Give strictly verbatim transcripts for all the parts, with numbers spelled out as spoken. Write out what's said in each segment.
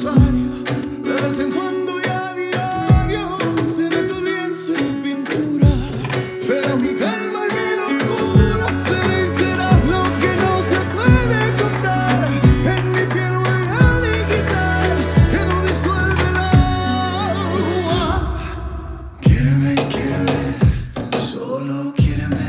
necesario. De vez en cuando y a diario seré tu lienzo y tu pintura. Será mi calma y mi locura. Seré y serás lo que no se puede comprar. En mi piel huele a mi guitarra que no disuelve el agua. Quiéreme, quiéreme, solo quiéreme.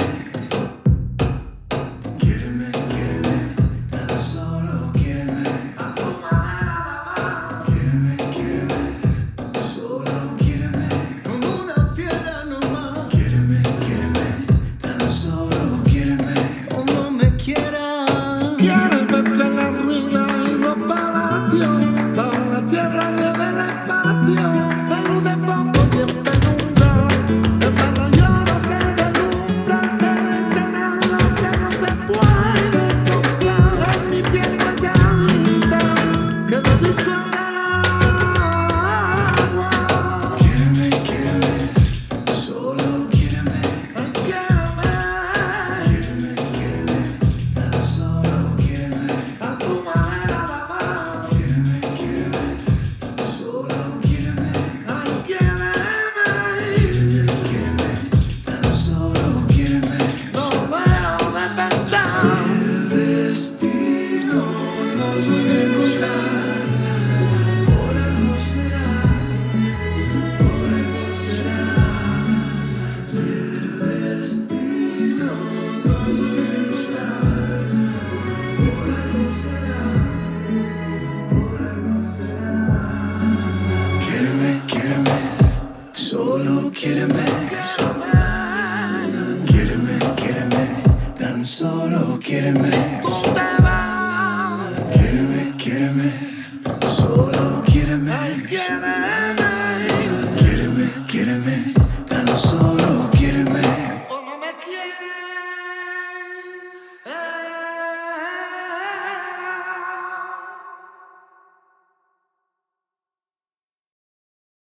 Quiéreme, quiéreme, tan solo quiéreme. A tu manera de amar. Quiéreme, quiéreme, solo quiéreme. Como una fiera nomás. Quiéreme, quiéreme, tan solo quiéreme. O no me quieras. Quiéreme entre la ruina y los palacios, bajo la tierra y en el espacio. La luz de foco y en penumbra, desarrollado que deslumbra. Se desea lo que no se puede comprar. En mi piel calladita, que no disuelve el agua. Quiéreme, quiéreme, solo quiéreme. Ay, quiéreme, Quiéreme, quiéreme, tan solo quiéreme. a tu manera de amar. Quiéreme, quiéreme, solo quiéreme. Ay, quiéreme, Quiéreme, quiéreme, tan solo quiéreme. no dejo de pensar. Si el destino nos vuelve a encontrar, por algo será, por algo será. Si el destino nos vuelve a encontrar, por algo será, por algo será. Quiéreme, quiéreme, solo quiéreme. Quiéreme, quiéreme, tan solo quiéreme. Tú te vas, Quiéreme, quiéreme, solo quiéreme. quiéreme.